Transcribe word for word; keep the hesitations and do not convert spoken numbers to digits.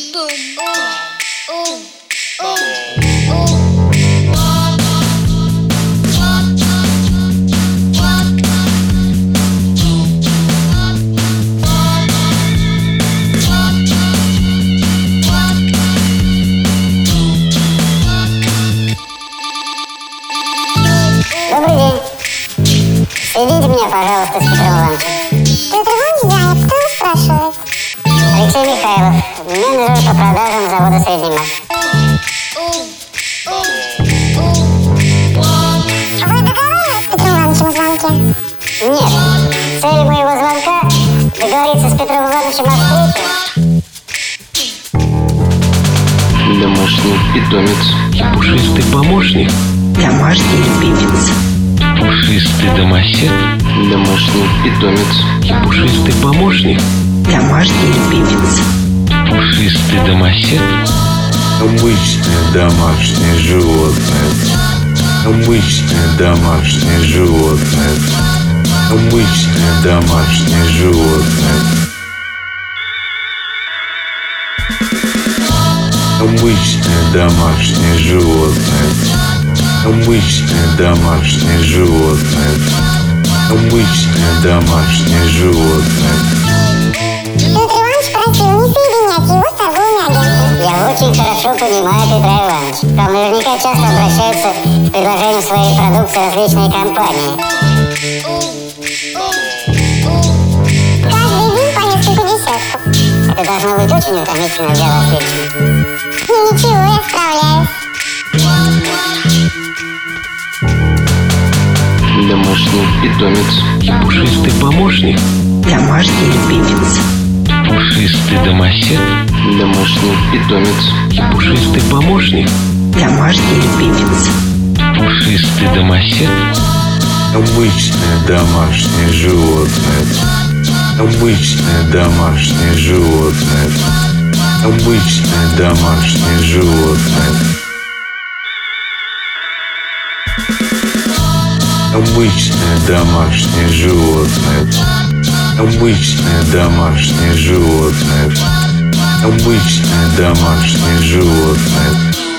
Добрый день. Соедините меня, пожалуйста, с Петром Ивановичем. Петр Иванович занят. Кто его спрашивает? Алексей Михайлов, менеджер по продажам завода «Средний Мак». Вы договаривались с Петром Ивановичем о звонке? Нет, цель моего звонка – договориться с Петром Ивановичем о встрече. Домашний питомец. Пушистый помощник. Домашний любимец. Пушистый домосед. Домашний питомец. Пушистый помощник. Домашний любимец. Пушистый домосед. Обычное домашнее животное. Обычное домашнее животное. Обычное домашнее животное. Обычное домашнее животное. Обычное домашнее животное. Обычное домашнее животное. Петр Иванович просил не соединять его с торговыми агентами. Я очень хорошо понимаю Петра Ивановича. К вам наверняка часто обращаются с предложением своей продукции различные компании. Каждый день по несколько десятков. Это должно быть очень утомительно для вас лично. Ну ничего, я справляюсь. Домашний питомец. Пушистый помощник. Домашний любимец. Пушистый домосед. Домашний питомец. Пушистый помощник. Домашний любимец. Пушистый домосед. Обычное домашнее животное. Обычное домашнее животное. Обычное домашнее животное. Обычное домашнее животное. Обычное домашнее животное. Обычное домашнее животное.